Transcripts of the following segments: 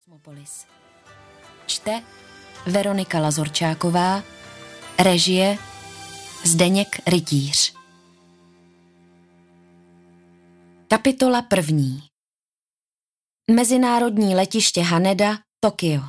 Kosmopolis. Čte Veronika Lazorčáková, režie Zdeněk Rytíř. Kapitola 1. Mezinárodní letiště Haneda, Tokio.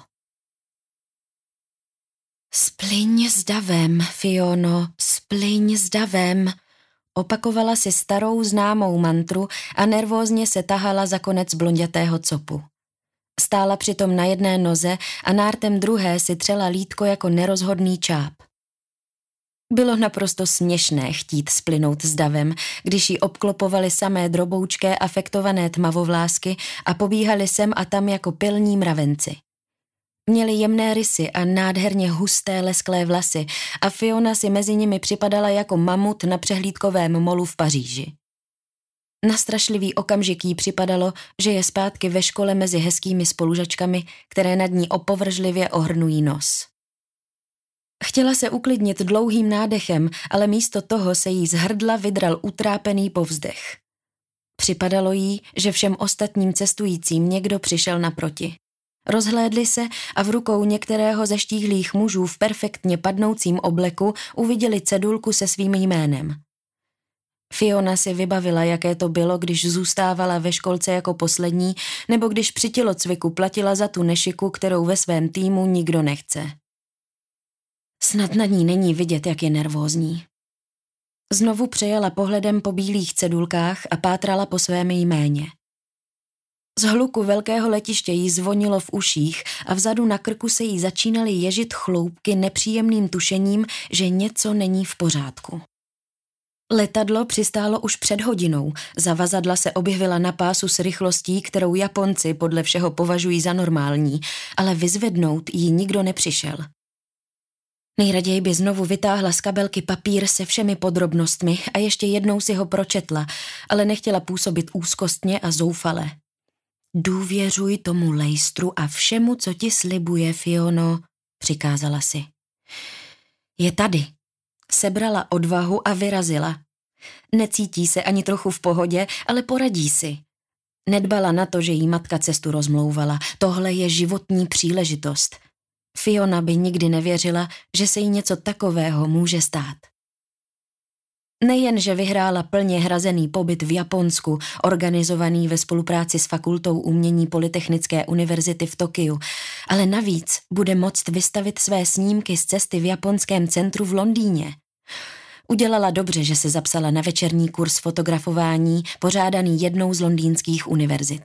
Splyň s davem, Fiono, splyň s davem, opakovala si starou známou mantru a nervózně se tahala za konec blondětého copu. Stála přitom na jedné noze a nártem druhé si třela lýtko jako nerozhodný čáp. Bylo naprosto směšné chtít splynout s davem, když jí obklopovaly samé droboučké afektované tmavovlásky a pobíhali sem a tam jako pilní mravenci. Měli jemné rysy a nádherně husté lesklé vlasy a Fiona si mezi nimi připadala jako mamut na přehlídkovém molu v Paříži. Na strašlivý okamžik jí připadalo, že je zpátky ve škole mezi hezkými spolužačkami, které nad ní opovržlivě ohrnují nos. Chtěla se uklidnit dlouhým nádechem, ale místo toho se jí z hrdla vydral utrápený povzdech. Připadalo jí, že všem ostatním cestujícím někdo přišel naproti. Rozhlédli se a v rukou některého ze štíhlých mužů v perfektně padnoucím obleku uviděli cedulku se svým jménem. Fiona si vybavila, jaké to bylo, když zůstávala ve školce jako poslední, nebo když při tělocviku platila za tu nešiku, kterou ve svém týmu nikdo nechce. Snad na ní není vidět, jak je nervózní. Znovu přejela pohledem po bílých cedulkách a pátrala po svém jméně. Z hluku velkého letiště jí zvonilo v uších a vzadu na krku se jí začínaly ježit chloupky nepříjemným tušením, že něco není v pořádku. Letadlo přistálo už před hodinou, zavazadla se objevila na pásu s rychlostí, kterou Japonci podle všeho považují za normální, ale vyzvednout jí nikdo nepřišel. Nejraději by znovu vytáhla z kabelky papír se všemi podrobnostmi a ještě jednou si ho pročetla, ale nechtěla působit úzkostně a zoufale. Důvěřuj tomu lejstru a všemu, co ti slibuje, Fiono, přikázala si. Je tady. Sebrala odvahu a vyrazila. Necítí se ani trochu v pohodě, ale poradí si. Nedbala na to, že jí matka cestu rozmlouvala. Tohle je životní příležitost. Fiona by nikdy nevěřila, že se jí něco takového může stát. Nejen, že vyhrála plně hrazený pobyt v Japonsku, organizovaný ve spolupráci s Fakultou umění Polytechnické univerzity v Tokiu, ale navíc bude moct vystavit své snímky z cesty v japonském centru v Londýně. Udělala dobře, že se zapsala na večerní kurz fotografování, pořádaný jednou z londýnských univerzit.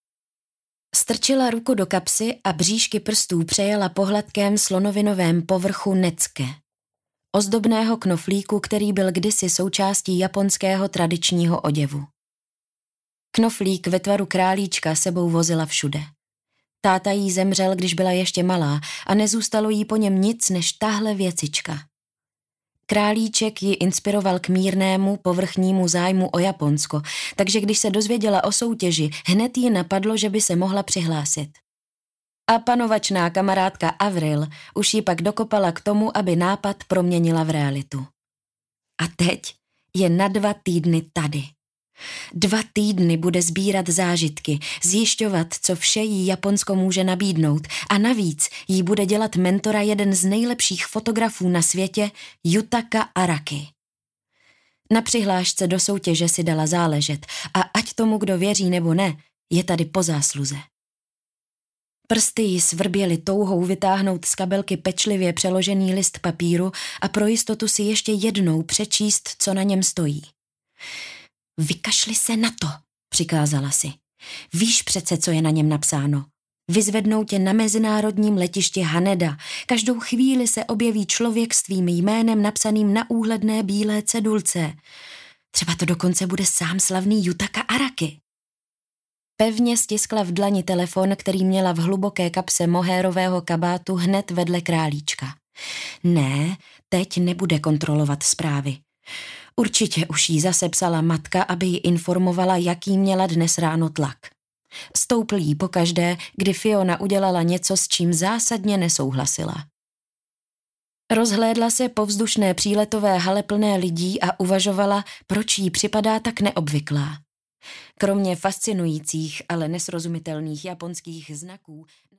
Strčila ruku do kapsy a bříšky prstů přejela po hladkém slonovinovém povrchu necke. Ozdobného knoflíku, který byl kdysi součástí japonského tradičního oděvu. Knoflík ve tvaru králíčka sebou vozila všude. Táta jí zemřel, když byla ještě malá a nezůstalo jí po něm nic než tahle věcička. Králíček ji inspiroval k mírnému, povrchnímu zájmu o Japonsko, takže když se dozvěděla o soutěži, hned jí napadlo, že by se mohla přihlásit. A panovačná kamarádka Avril už ji pak dokopala k tomu, aby nápad proměnila v realitu. A teď je na 2 týdny tady. 2 týdny bude sbírat zážitky, zjišťovat, co vše jí Japonsko může nabídnout a navíc jí bude dělat mentora jeden z nejlepších fotografů na světě, Yutaka Araki. Na přihlášce do soutěže si dala záležet a ať tomu, kdo věří nebo ne, je tady po zásluze. Prsty jí svrběly touhou vytáhnout z kabelky pečlivě přeložený list papíru a pro jistotu si ještě jednou přečíst, co na něm stojí. Vykašli se na to, přikázala si. Víš přece, co je na něm napsáno. Vyzvednou tě na mezinárodním letišti Haneda. Každou chvíli se objeví člověk s tvým jménem napsaným na úhledné bílé cedulce. Třeba to dokonce bude sám slavný Yutaka Araki. Pevně stiskla v dlani telefon, který měla v hluboké kapse mohérového kabátu hned vedle králíčka. Ne, teď nebude kontrolovat zprávy. Určitě už jí zase psala matka, aby ji informovala, jaký měla dnes ráno tlak. Stoupl jí pokaždé, kdy Fiona udělala něco, s čím zásadně nesouhlasila. Rozhlédla se po vzdušné příletové hale plné lidí a uvažovala, proč jí připadá tak neobvyklá. Kromě fascinujících, ale nesrozumitelných japonských znaků